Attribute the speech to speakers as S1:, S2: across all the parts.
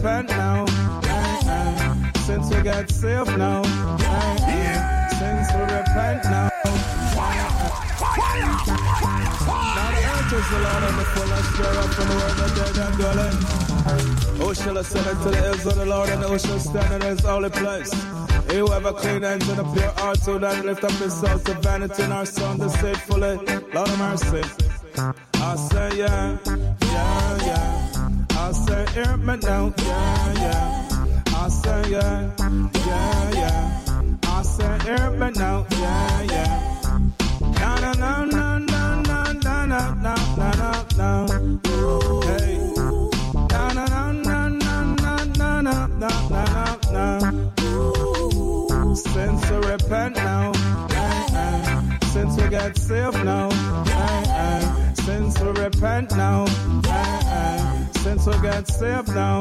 S1: repent now. Since we get saved now. Since we repent now. Now the earth is the Lord and the fullness thereof, and the world that dead and dwelling. Who shall ascend into the hills of the Lord, and who shall stand in his holy place? He who have a clean hands and a pure heart, who then lift up his soul to vanity and our son deceitfully. Lord of mercy. I say yeah, yeah, yeah. I say hear me now, yeah, yeah. I say yeah, yeah, yeah. I say hear me now, yeah, yeah. Na na na na na na na na na na na. Hey. Na na na na na na na na na na. Since we repent now, since we get saved now, since we repent now, since we get saved now,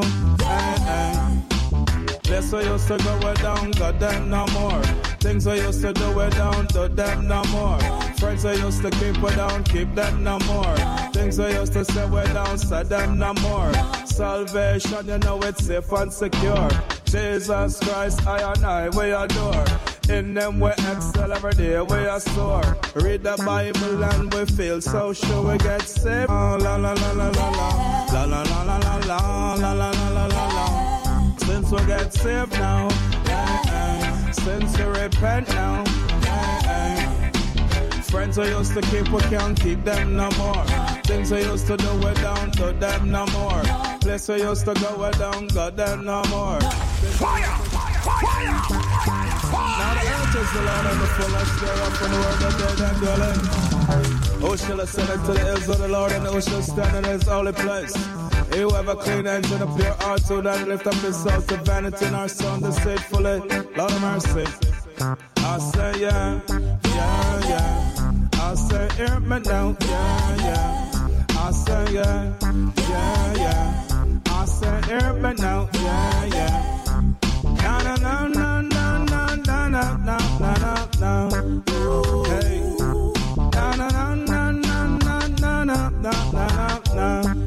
S1: Place we used to go way down, got them no more. Things we used to do way down, do them no more. Friends we used to keep way down, keep them no more. Things we used to say way down, say them no more. Salvation, you know it's safe and secure. Jesus Christ, I and I, we adore. In them we excel every day, we are soar. Read the Bible and we feel so sure we get saved. Oh, la la la la la la, la la la la la la, la la la la la la. Since we get saved now, since we repent now, friends we used to keep, we can't keep them no more. Things we used to do, we don't do them no more. Place we used to go, we don't go them no more. Fire! Fire! Now the earth is the Lord and the fullness thereof, and the world that dead and dwelling. Who shall ascend into the hills of the Lord, and who shall stand in his holy place? He who have a clean hands and a pure heart, who then lift up his soul to vanity and our son deceitfully. Lord of mercy. I say yeah, yeah, yeah. I say hear me now, yeah, yeah. I say yeah, yeah, yeah. I say hear me now, yeah, yeah. Na na na na na na na na na na na. Hey. Na na na na na na na na na na.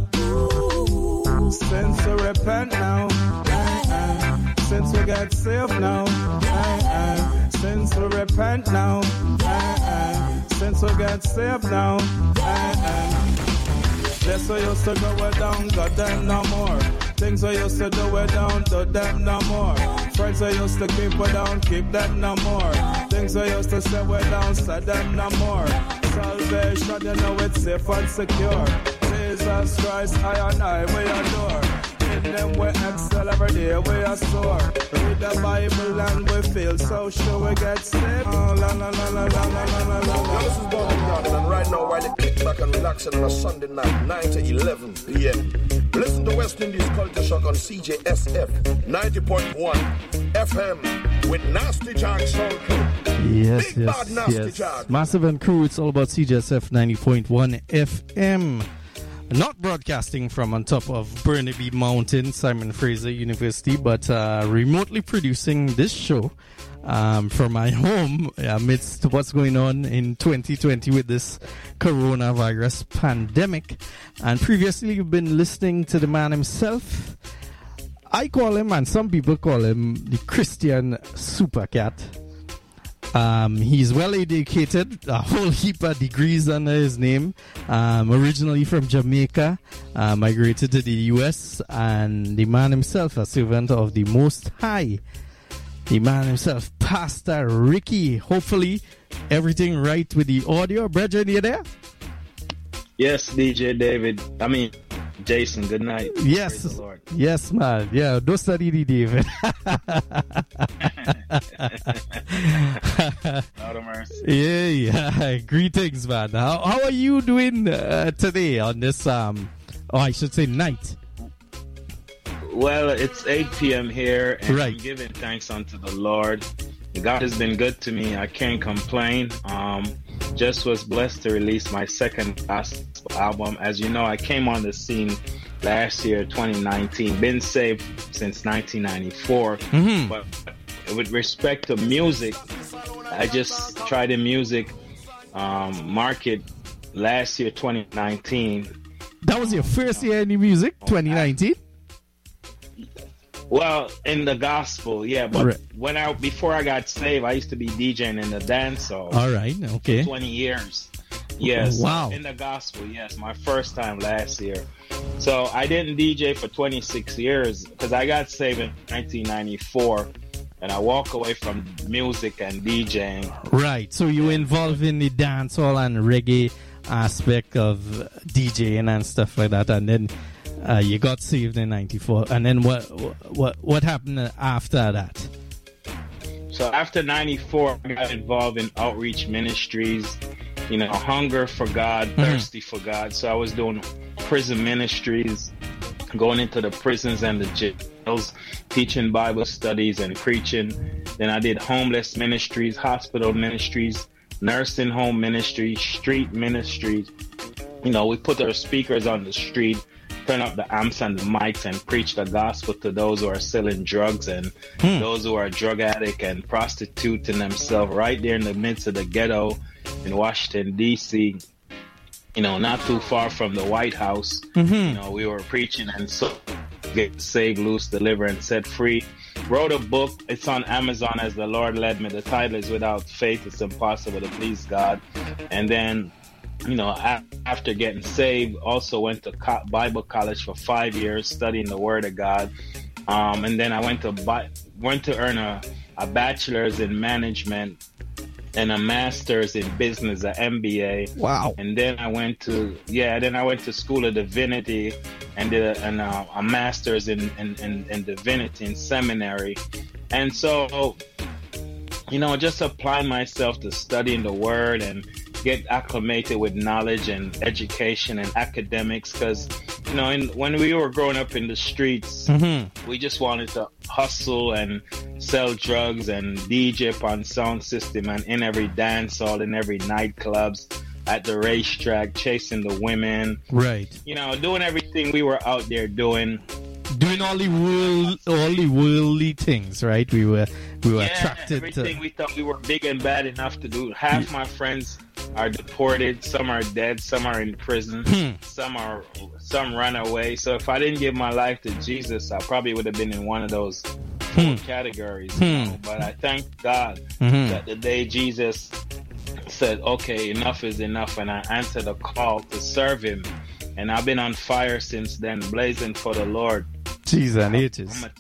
S1: Since we repent now, since we get saved now, since we repent now, since we get saved now, Place we used to go way down, got them no more. Things we used to do way down, do them no more. Friends we used to keep way down, keep them no more. Things we used to say way down, say them no more. Salvation, you know it's safe and secure. Jesus Christ, I and I, we adore. In them we excel every day, we are soar. Read the Bible and we feel so sure we get saved. Oh, la la la la la la la la la.
S2: This is Bobby Garden, and right now while you kick back and relax on a Sunday night, 9 to 11 p.m. Listen to West Indies Culture Shock on CJSF 90.1 FM with Nasty Jack Soul Crew.
S3: Yes,
S2: Big
S3: yes,
S2: bad Nasty
S3: yes.
S2: Jack.
S3: Massive and Crew, it's all about CJSF 90.1 FM. Not broadcasting from on top of Burnaby Mountain, Simon Fraser University, but remotely producing this show from my home amidst what's going on in 2020 with this coronavirus pandemic. And previously you've been listening to the man himself. I call him, and some people call him, the Christian Supercat. He's well educated, a whole heap of degrees under his name. Originally from Jamaica, migrated to the US, and the man himself, a servant of the Most High. The man himself, Pastor Ricky. Hopefully, everything right with the audio. Brethren, you there?
S4: Yes, DJ David. Jason, good night.
S3: Yes.
S4: Praise the Lord.
S3: Yes, man. Yeah, don't study the David.
S4: Out of mercy.
S3: Yeah. Greetings, man. How are you doing today on this, I should say night?
S4: Well, it's 8 p.m. here, and
S3: right.
S4: I'm giving thanks unto the Lord. God has been good to me. I can't complain. Just was blessed to release my second gospel album. As you know, I came on the scene last year, 2019. Been saved since 1994. Mm-hmm. But with respect to music, I just tried the music market last year, 2019.
S3: That was your first year in the music, 2019?
S4: Well, in the gospel, yeah. But before I got saved, I used to be DJing in the dance hall.
S3: All right, okay.
S4: 20 years. Yes.
S3: Wow.
S4: In the gospel, yes. My first time last year. So I didn't DJ for 26 years because I got saved in 1994. And I walk away from music and DJing.
S3: Right. So you were involved in the dancehall and reggae aspect of DJing and stuff like that, and then you got saved in '94. And then what happened after that?
S4: So after '94, I got involved in outreach ministries. You know, hunger for God, thirsty for God. So I was doing prison ministries, going into the prisons and the jails, teaching Bible studies and preaching. Then I did homeless ministries, hospital ministries, nursing home ministries, street ministries. You know, we put our speakers on the street, turn up the amps and the mics and preach the gospel to those who are selling drugs and those who are drug addict and prostituting themselves right there in the midst of the ghetto in Washington, D.C., you know, not too far from the White House. You know, we were preaching and so get saved, loose, deliver, and set free. Wrote a book. It's on Amazon as the Lord led me. The title is Without Faith, It's Impossible to Please God. And then, you know, after getting saved, also went to Bible college for 5 years, studying the Word of God. And then I went to earn a bachelor's in management and a master's in business, an MBA.
S3: Wow.
S4: And then I went to School of Divinity and did a master's in divinity in seminary. And so, you know, just applying myself to studying the Word and get acclimated with knowledge and education and academics, because, you know, when we were growing up in the streets, we just wanted to hustle and sell drugs and DJ on sound system and in every dance hall, in every nightclubs, at the racetrack, chasing the women.
S3: Right.
S4: You know, doing everything we were out there doing.
S3: Doing all the worldly things, right? We were attracted
S4: everything we thought we were big and bad enough to do. Half my friends are deported, some are dead, some are in prison, some run away. So if I didn't give my life to Jesus, I probably would have been in one of those categories. You know? But I thank God that the day Jesus said, okay, enough is enough, and I answered a call to serve him. And I've been on fire since then, blazing for the Lord.
S3: Jeez and ages.
S4: I'm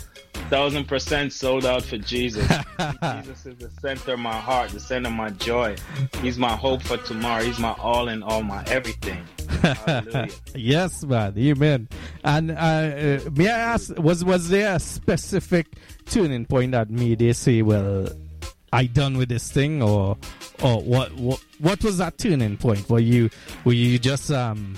S4: 1,000% sold out for Jesus. Jesus is the center of my heart, the center of my joy. He's my hope for tomorrow. He's my all in all, my everything. Hallelujah.
S3: Yes, man. Amen. And may I ask, was there a specific turning point that made you say, well, I done with this thing, or what was that turning point? Were you just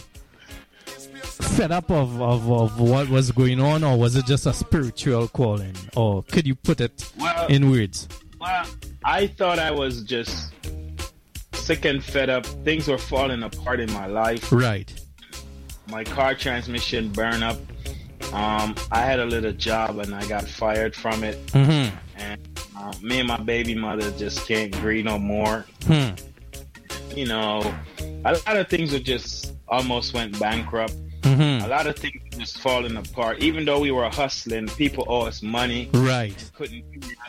S3: fed up of what was going on, or was it just a spiritual calling, or could you put it in words?
S4: Well, I thought I was just sick and fed up. Things were falling apart in my life.
S3: Right.
S4: My car transmission burned up. I had a little job and I got fired from it. And me and my baby mother just can't agree no more. You know, a lot of things were just almost went bankrupt. A lot of things were just falling apart. Even though we were hustling, people owe us money.
S3: Right.
S4: Couldn't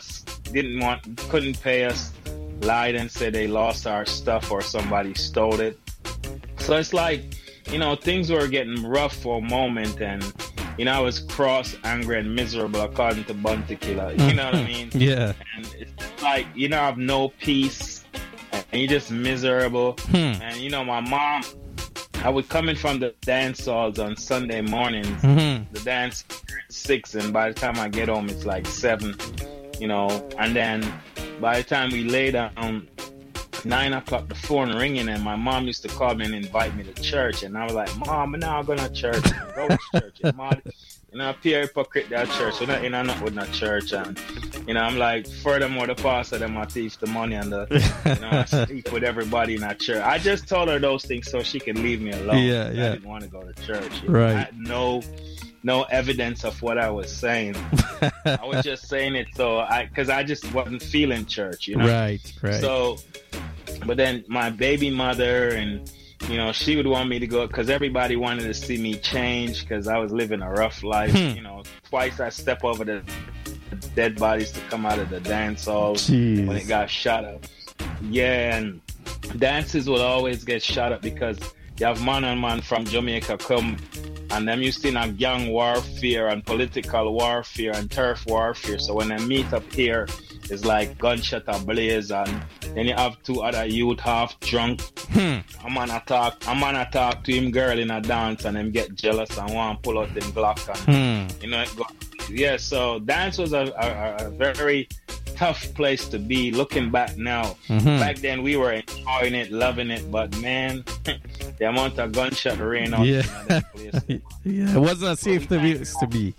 S4: pay us. Lied and said they lost our stuff or somebody stole it. So it's like, you know, things were getting rough for a moment, and, you know, I was cross, angry, and miserable according to Bunty Killer. You know what I mean?
S3: Yeah.
S4: And it's like, you know, I have no peace, and you're just miserable. And, you know, my mom, I was coming from the dance halls on Sunday mornings. The dance at 6, and by the time I get home, it's like 7, you know. And then by the time we lay down, 9 o'clock, the phone ringing, and my mom used to call me and invite me to church. And I was like, Mom, I'm not going to church. Go to church. And Mom, you know, appear hypocrite at church. You know, not with no church. And, you know, I'm like, furthermore, the pastor, them I thief the money, and you know, I sleep with everybody in that church. I just told her those things so she could leave me alone.
S3: Yeah.
S4: I didn't want to go to church.
S3: Right.
S4: I had no evidence of what I was saying. I was just saying it because I just wasn't feeling church, you know?
S3: Right.
S4: So, but then my baby mother and, you know, she would want me to go because everybody wanted to see me change because I was living a rough life. You know, twice I step over the dead bodies to come out of the dance hall when it got shot up. Yeah, and dances will always get shot up because you have man and man from Jamaica come, and them used to in a gang warfare and political warfare and turf warfare. So when they meet up here, it's like gunshot ablaze, and then you have two other youth half drunk. A man attack to him girl in a dance, and them get jealous and want to pull out them Glock, and you know it go. Yeah, so dance was a very tough place to be. Looking back now, back then we were enjoying it, loving it, but man, the amount of gunshot rain out in that place.
S3: Yeah, it wasn't safe to be.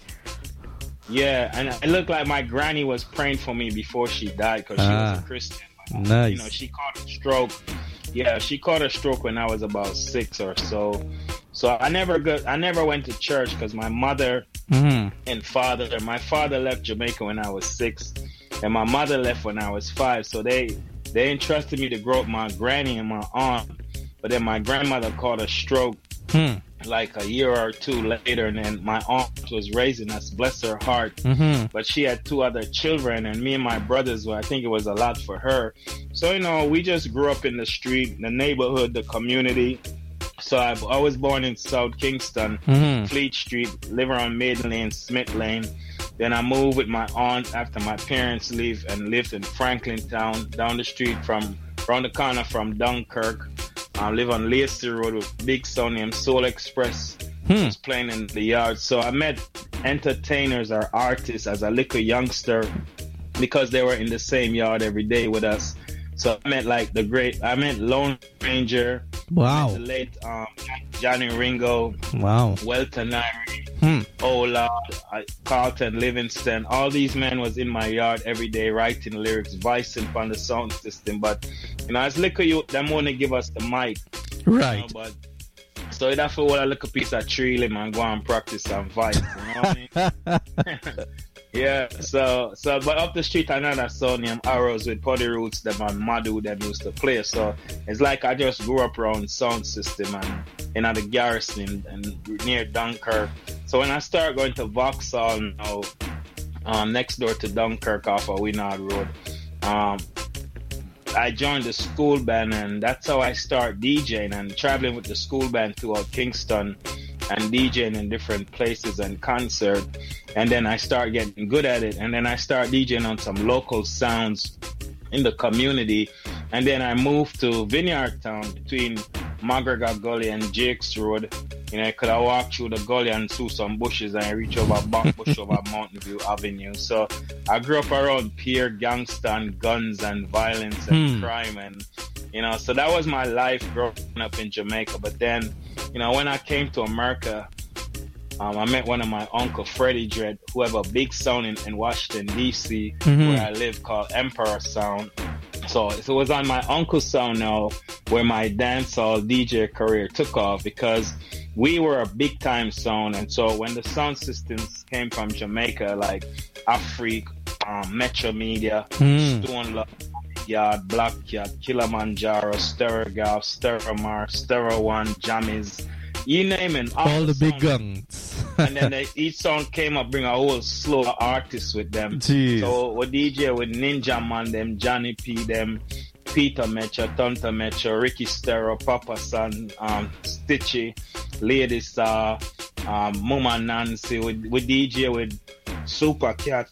S4: Yeah, and it looked like my granny was praying for me before she died because she was a Christian.
S3: Nice.
S4: You know, she caught a stroke. Yeah, she caught a stroke when I was about 6 or so. So I never went to church because my mother and father. My father left Jamaica when I was 6, and my mother left when I was 5. So they entrusted me to grow up my granny and my aunt. But then my grandmother caught a stroke like a year or 2 later, and then my aunt was raising us, bless her heart. But she had 2 other children, and me and my brothers, well, I think it was a lot for her. So, you know, we just grew up in the street, the neighborhood, the community. So I was born in South Kingston, Fleet Street, live around Maiden Lane, Smith Lane. Then I moved with my aunt after my parents leave and lived in Franklin Town, down the street from around the corner from Dunkirk. I live on Lacey Road with a big son named Soul Express. Was playing in the yard. So I met entertainers or artists as a little youngster because they were in the same yard every day with us. So I met Lone Ranger.
S3: Wow.
S4: The late Johnny Ringo.
S3: Wow.
S4: Welton Irie. Ola, Carlton Livingston. All these men was in my yard every day writing lyrics, voicing on the sound system. But, you know, as little youth, them want to give us the mic.
S3: Right.
S4: You know, but so you'd have to hold a little piece of tree limb and go and practice and voice. You know what I mean? Yeah, so but up the street another song named Arrows with Puddy Roots them and Madu them used to play. So it's like I just grew up around sound system and in the garrison and near Dunkirk. So when I start going to Vauxhall now, next door to Dunkirk off of Winard Road, I joined the school band, and that's how I start DJing and traveling with the school band throughout Kingston and DJing in different places and concerts. And then I start getting good at it, and then I start DJing on some local sounds in the community. And then I moved to Vineyard Town between McGregor Gully and Jakes Road. You know, I could have walked through the gully and through some bushes and reach over Buckbush over Mountain View Avenue. So I grew up around peer gangster and guns and violence and crime, and you know, so that was my life growing up in Jamaica. But then, you know, when I came to America, I met one of my uncle, Freddie Dredd, who have a big sound in Washington, D.C., where I live, called Emperor Sound. So it was on my uncle's sound now where my dancehall DJ career took off, because we were a big time sound. And so when the sound systems came from Jamaica, like Afrique, Metro Media, Stone Love, Yard, Black Cat, Kilimanjaro, Sterogolf, Steromar, Stero One, Jammies, you name it.
S3: All the big guns.
S4: And then each song came up, bring a whole slew of artists with them.
S3: Jeez.
S4: So we DJ with Ninja Man, them, Johnny P, them, Peter Metro, Tonta Metro, Ricky Stero, Papa San, Stitchy, Lady Star, Mama Nancy. We DJ with Super Cat,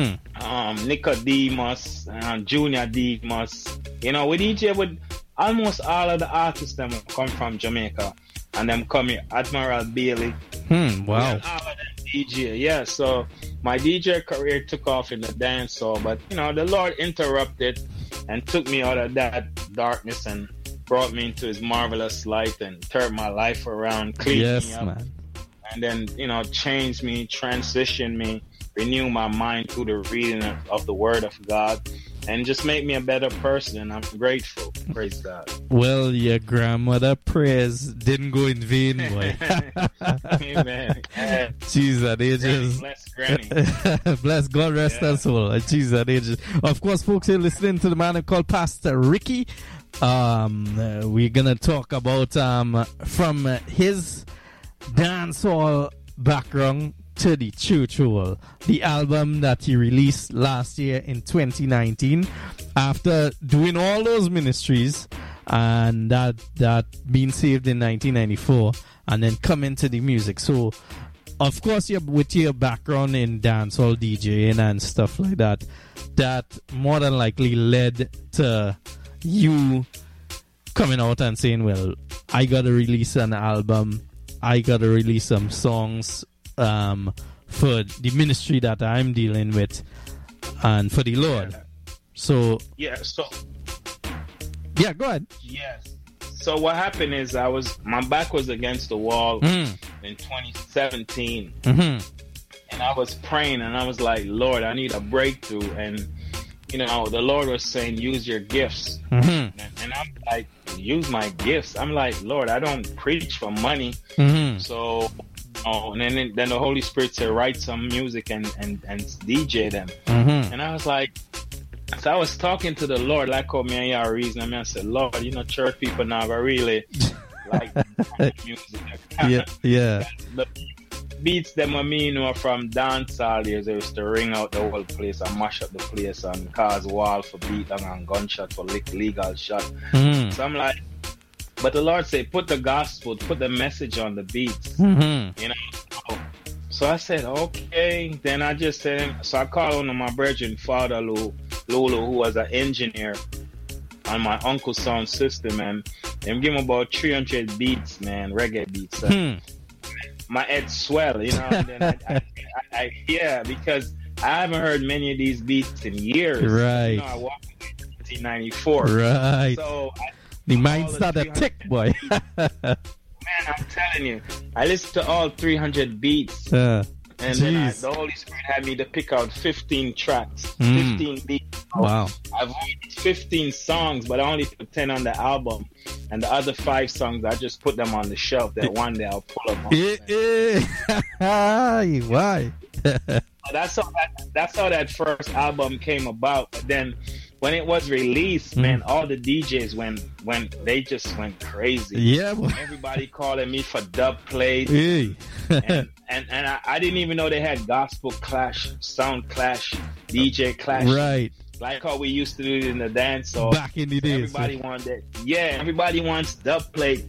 S4: Nicodemus, Junior Demus. You know, we DJ with almost all of the artists that come from Jamaica. And them come here, Admiral Bailey.
S3: Wow.
S4: All of them DJ, yeah. So my DJ career took off in the dancehall, but you know, the Lord interrupted and took me out of that darkness and brought me into His marvelous light and turned my life around, cleaned me up, man. And then, you know, changed me, transitioned me, renew my mind through the reading of the Word of God, and just make me a better person, and I'm grateful. Praise God.
S3: Well, your grandmother prayers didn't go in vain, boy.
S4: Amen.
S3: Jesus, ages.
S4: Bless Granny.
S3: Bless God, rest her soul. Jesus, ages. Of course, folks, you're listening to the man called Pastor Ricky we're gonna talk about from his dancehall background to the church hall, the album that he released last year in 2019 after doing all those ministries, and that being saved in 1994 and then come into the music. So of course, with your background in dancehall DJing and stuff like that, that more than likely led to you coming out and saying, well, I gotta release an album, I gotta release some songs for the ministry that I'm dealing with and for the Lord. So
S4: yeah,
S3: go ahead.
S4: Yes. So what happened is my back was against the wall in 2017, and I was praying and I was like, Lord, I need a breakthrough. And you know, the Lord was saying, use your gifts. And I'm like, use my gifts. I'm like, Lord, I don't preach for money. So, and then the Holy Spirit said, write some music and DJ them. And I was like, so I was talking to the Lord, like, oh, man, yeah, reason. I mean, I said, Lord, you know, church people now are really like music.
S3: Yeah.
S4: The beats them, I mean, were from dancehall years. They used to ring out the whole place and mash up the place and cause wall for beat down and gunshot for legal shot. So I'm like, but the Lord said, put the gospel, put the message on the beats, you know. So I said, okay. Then I just said, so I called one of my brethren, Father Lulu, who was an engineer on my uncle's sound system, and them give him about 300 beats, man, reggae beats. My head swell, you know. And then I because I haven't heard many of these beats in years.
S3: Right.
S4: You know, I walked in 1994.
S3: Right.
S4: So
S3: the mind started tick, boy.
S4: Man, I'm telling you, I listened to all 300 beats. And then the Holy Spirit had me to pick out 15 tracks, 15 beats.
S3: Wow.
S4: I've only 15 songs, but I only put 10 on the album. And the other 5 songs, I just put them on the shelf that one day I'll pull up on.
S3: Why?
S4: That's how that first album came about. But then when it was released, man, all the DJs they just went crazy.
S3: Yeah, boy.
S4: Everybody calling me for dub plates. and I didn't even know they had gospel clash, sound clash, DJ clash.
S3: Right.
S4: Like how we used to do it in the dance. So
S3: back in the days.
S4: Everybody wanted, everybody wants dub plate.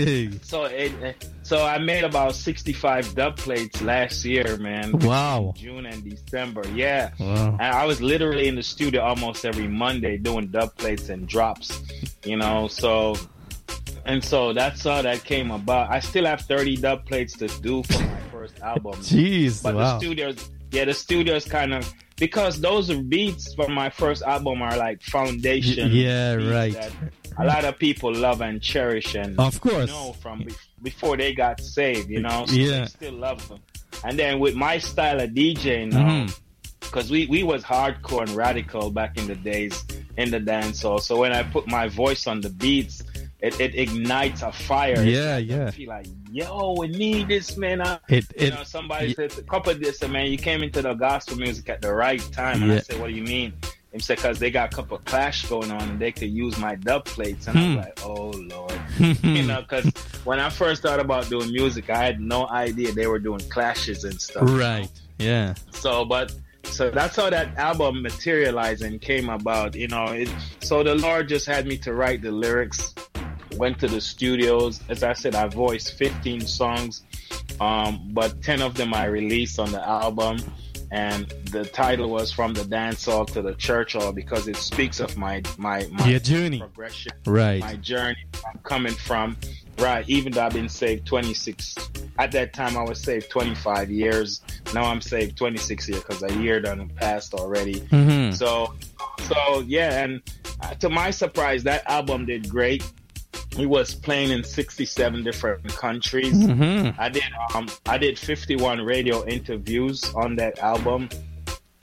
S4: So I made about 65 dub plates last year, man.
S3: Wow.
S4: June and December. Yeah.
S3: Wow.
S4: And I was literally in the studio almost every Monday doing dub plates and drops, you know. So that's how that came about. I still have 30 dub plates to do for my first album.
S3: Jeez.
S4: But
S3: wow.
S4: the studios kind of, because those beats from my first album are like foundation.
S3: Yeah, right.
S4: That a lot of people love and cherish, and
S3: of course,
S4: you know, from before they got saved, you know, so
S3: they
S4: still love them. And then with my style of DJing, because we was hardcore and radical back in the days in the dancehall. So when I put my voice on the beats, it ignites a fire.
S3: Yeah.
S4: I feel like, yo, we need this, man. Somebody said a couple of this, man, you came into the gospel music at the right time. And I said, what do you mean? He said, because they got a couple of clash going on and they could use my dub plates. And I was like, oh, Lord. You know, because when I first thought about doing music, I had no idea they were doing clashes and stuff.
S3: Right, yeah.
S4: So that's how that album materialized and came about, you know. So the Lord just had me to write the lyrics, went to the studios. As I said, I voiced 15 songs, but 10 of them I released on the album. And the title was From the Dance Hall to the Church Hall, because it speaks of my
S3: journey,
S4: progression,
S3: right?
S4: My journey I'm coming from, right? Even though I've been saved 26, at that time I was saved 25 years. Now I'm saved 26 years because a year done passed already. So yeah, and to my surprise, that album did great. He was playing in 67 different countries. I did 51 radio interviews on that album,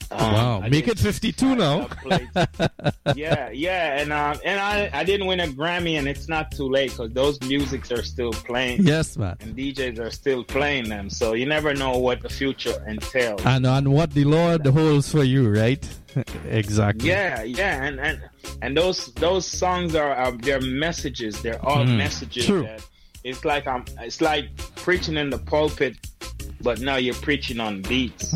S3: Wow, make it 52 now.
S4: yeah, and I didn't win a Grammy, and it's not too late because those musics are still playing.
S3: Yes, man.
S4: And DJs are still playing them, so you never know what the future entails.
S3: And what the Lord holds for you, right? Exactly.
S4: Yeah, and those songs are their messages. They're all messages.
S3: True.
S4: That it's like preaching in the pulpit, but now you're preaching on beats.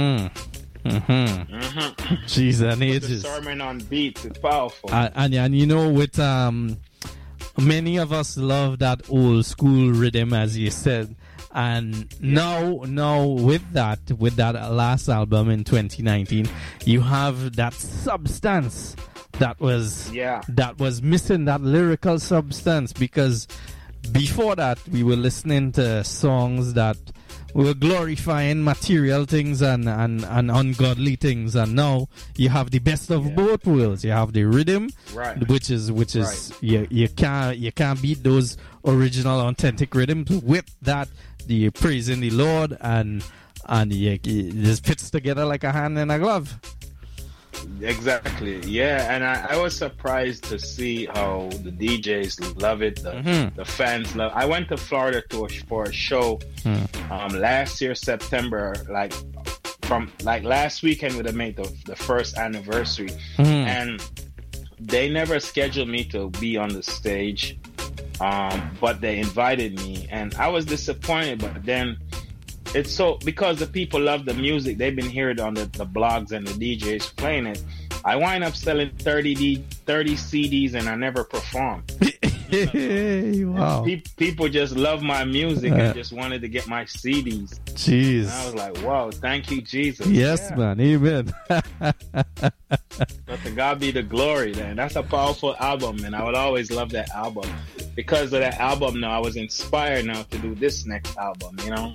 S3: Jeez, and ages.
S4: The sermon on beats is powerful.
S3: And you know, with many of us love that old school rhythm, as you said. And now with that last album in 2019, you have that substance that was missing, that lyrical substance, because before that we were listening to songs that were glorifying material things and ungodly things, and now you have the best of both worlds. You have the rhythm, which is you can't beat those original authentic rhythms. With that, the praising the Lord, and it just fits together like a hand in a glove.
S4: Exactly, yeah, and I was surprised to see how the DJs love it, the fans love. I went to Florida for a show last year, September, from last weekend would have made the first anniversary, and they never scheduled me to be on the stage, but they invited me, and I was disappointed, but then it's so, because the people love the music, they've been hearing it on the blogs and the DJs playing it. I wind up selling 30 CDs and I never perform.
S3: Wow.
S4: People just love my music and just wanted to get my CDs.
S3: Jeez.
S4: And I was like, wow, thank you, Jesus.
S3: Yes, man. Amen.
S4: But to God be the glory, then. That's a powerful album, and I would always love that album. Because of that album, now I was inspired now to do this next album, you know?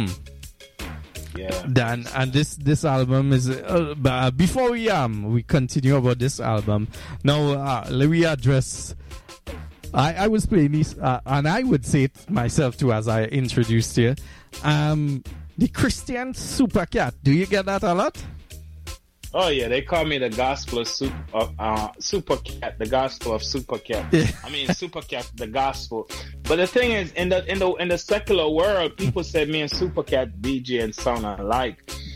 S4: Yeah.
S3: Dan, and this album is before we continue about this album, now let me address. I was playing this, and I would say it myself too, as I introduced you. The Christian Supercat. Do you get that a lot?
S4: Oh yeah, they call me the gospel of Supercat, the gospel of Supercat.
S3: Yeah.
S4: I mean Supercat, the gospel. But the thing is, in the secular world, people said me and Supercat DJ and sound alike.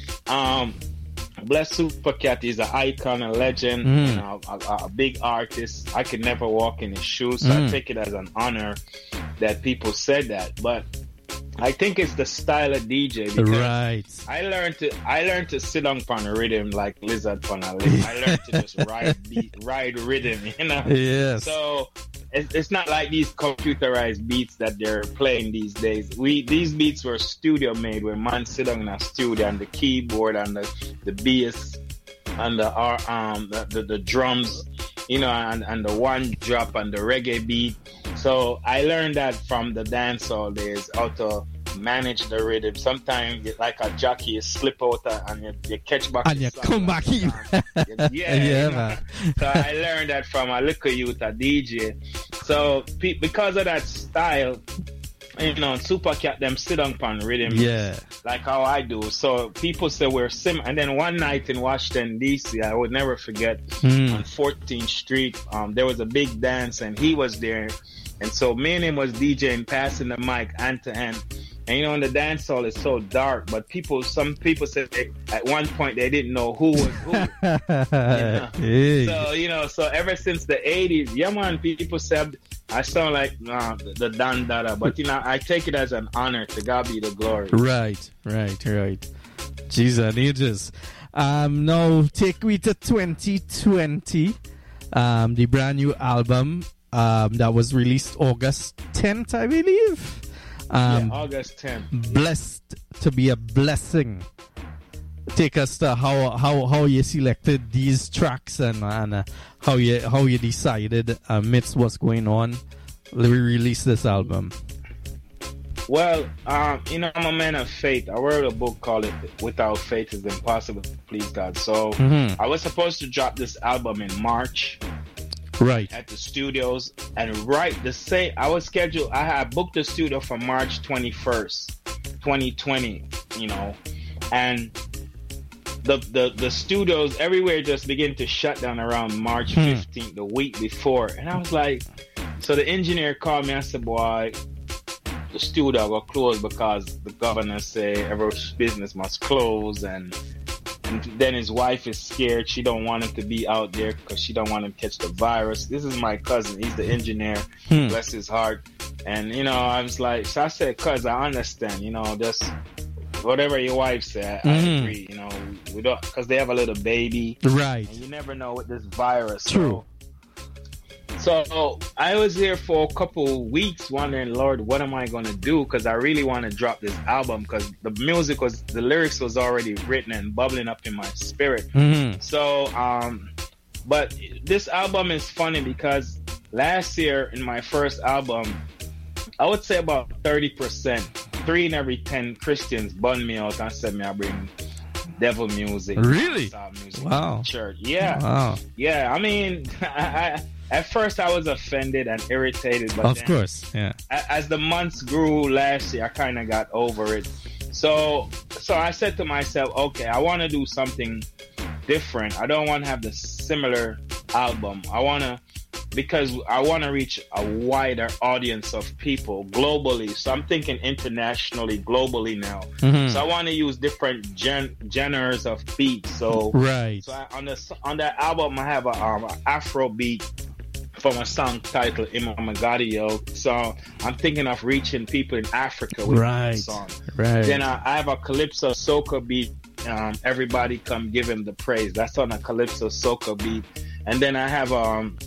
S4: Bless Supercat is an icon, a legend, you know, a big artist. I could never walk in his shoes, so I take it as an honor that people said that. But I think it's the style of DJ, because I learned to sit on a rhythm like lizard on a limb. I learned to just ride rhythm, you know.
S3: Yes.
S4: So it's not like these computerized beats that they're playing these days. These beats were studio made, where man sit down in a studio and the keyboard and the bass and the drums, you know, and the one drop and the reggae beat. So I learned that from the dancehall days, how to manage the rhythm. Sometimes, like a jockey, you slip out and you catch back,
S3: and you come back in.
S4: Yeah, man. So I learned that from a little youth, a DJ. So because of that style, you know, Supercat them sit on rhythm, like how I do. So people say we're similar. And then one night in Washington D.C., I would never forget, on 14th Street, there was a big dance, and he was there. And so me and him was DJing, passing the mic hand to hand. And you know, in the dance hall, it's so dark, but some people said at one point they didn't know who was who. You know? So, you know, so ever since the 80s, yeah, man, people said I sound like the Dan Dada, but you know, I take it as an honor. To God be the glory. Right.
S3: Jesus and ages. Now take me to 2020, the brand new album that was released August 10th, I believe.
S4: August 10th.
S3: Blessed to be a blessing. Take us to how you selected these tracks and how you decided amidst what's going on, we release this album.
S4: Well, you know, I'm a man of faith. I wrote a book called "Without Faith It's Impossible to Please God." So I was supposed to drop this album in March.
S3: Right.
S4: At the studios, and I had booked the studio for March 21st, 2020, you know, and the studios everywhere just begin to shut down around March 15th, the week before. And I was like, so the engineer called me and said, boy, the studio will close because the governor say every business must close, and then his wife is scared. She don't want him to be out there because she don't want him to catch the virus. This is my cousin. He's the engineer. Bless his heart. And, I was like, so I said, cuz I understand, just whatever your wife said, I agree, we don't, because they have a little baby.
S3: Right.
S4: And you never know with this virus.
S3: True.
S4: So I was there for a couple weeks wondering, Lord, what am I going to do? Because I really want to drop this album because the lyrics was already written and bubbling up in my spirit. So, but this album is funny because last year in my first album, I would say about 30%, 3 in every 10 Christians bun me out and said me I bring devil music.
S3: Really?
S4: Music
S3: Wow.
S4: to church. Yeah.
S3: Wow.
S4: Yeah. I mean, at first I was offended and irritated, but
S3: of course, yeah.
S4: As the months grew last year, I kind of got over it. So I said to myself, okay, I want to do something different. I don't want to have the similar album. Because I want to reach a wider audience of people globally. So I'm thinking internationally, globally now. So I want to use different genres of beats. So
S3: right.
S4: So on that album, I have a Afro beat from a song titled Imamagadio. So I'm thinking of reaching people in Africa with that song.
S3: Right.
S4: Then I have a Calypso Soca beat. Everybody come give him the praise. That's on a Calypso Soca beat. And then I have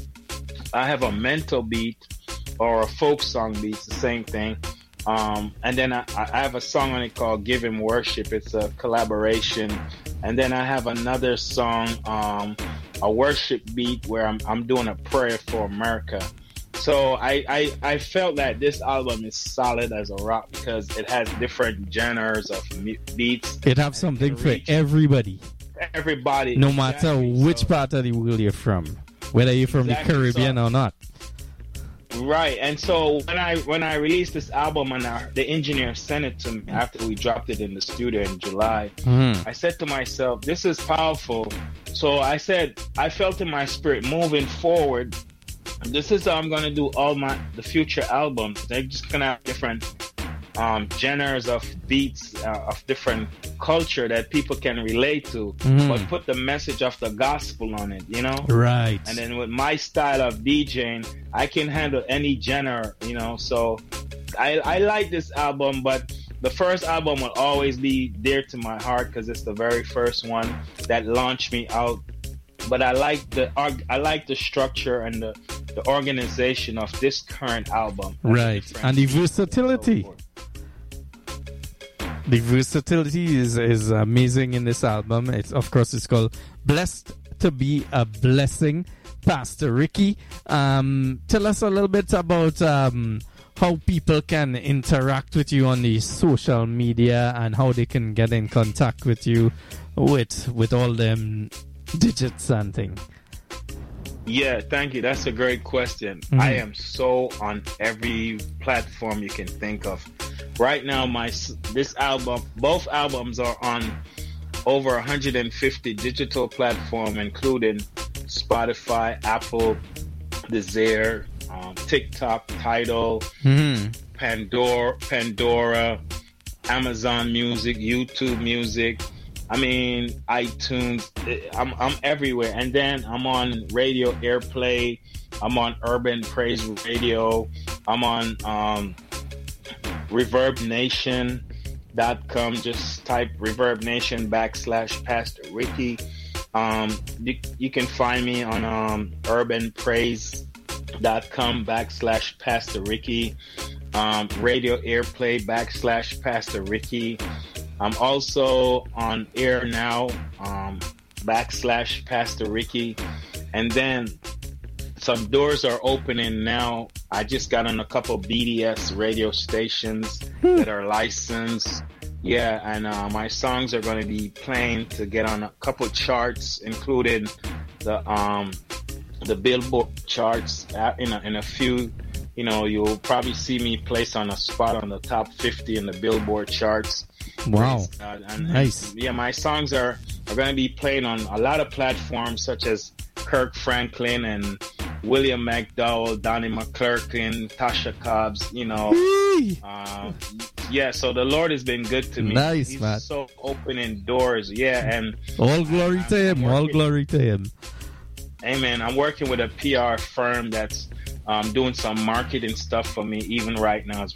S4: a mental beat or a folk song beat. It's the same thing. And then I have a song on it called Give Him Worship. It's a collaboration. And then I have another song, a worship beat where I'm doing a prayer for America. So I felt that this album is solid as a rock because it has different genres of beats.
S3: It has something for everybody.
S4: Everybody.
S3: No matter which part of the world you're from. Whether you're from the Caribbean or not.
S4: Right. And so when I released this album and the engineer sent it to me after we dropped it in the studio in July, I said to myself, this is powerful. So I said, I felt in my spirit moving forward, this is how I'm going to do all the future albums. They're just going to have different genres of beats of different culture that people can relate to, but put the message of the gospel on it, Right. And then with my style of DJing, I can handle any genre, So I like this album, but the first album will always be dear to my heart because it's the very first one that launched me out. But I like the structure and the organization of this current album.
S3: Right. And the versatility. The versatility is amazing in this album. It's called Blessed to Be a Blessing, Pastor Ricky. Tell us a little bit about how people can interact with you on the social media and how they can get in contact with you with all them digits and things.
S4: Yeah, thank you. That's a great question. I am so on every platform you can think of. Right now, both albums are on over 150 digital platforms, including Spotify, Apple, Deezer, TikTok, Tidal, Pandora, Amazon Music, YouTube Music. I mean, iTunes. I'm everywhere. And then I'm on Radio Airplay. I'm on Urban Praise Radio. I'm on ReverbNation.com. Just type ReverbNation / Pastor Ricky. You can find me on UrbanPraise.com / Pastor Ricky. Radio Airplay / Pastor Ricky. I'm also on air now, / Pastor Ricky. And then some doors are opening now. I just got on a couple BDS radio stations that are licensed. Yeah, and my songs are going to be playing to get on a couple charts, including the Billboard charts in a few you'll probably see me place on a spot on the top 50 in the Billboard charts.
S3: Wow. Nice.
S4: And, my songs are going to be playing on a lot of platforms such as Kirk Franklin and William McDowell, Donnie McClurkin, Tasha Cobbs, so the Lord has been good to me.
S3: Nice,
S4: He's
S3: man.
S4: so opening doors. Yeah, and
S3: all glory to him. All glory to him.
S4: Amen. I'm working with a PR firm that's doing some marketing stuff for me even right now as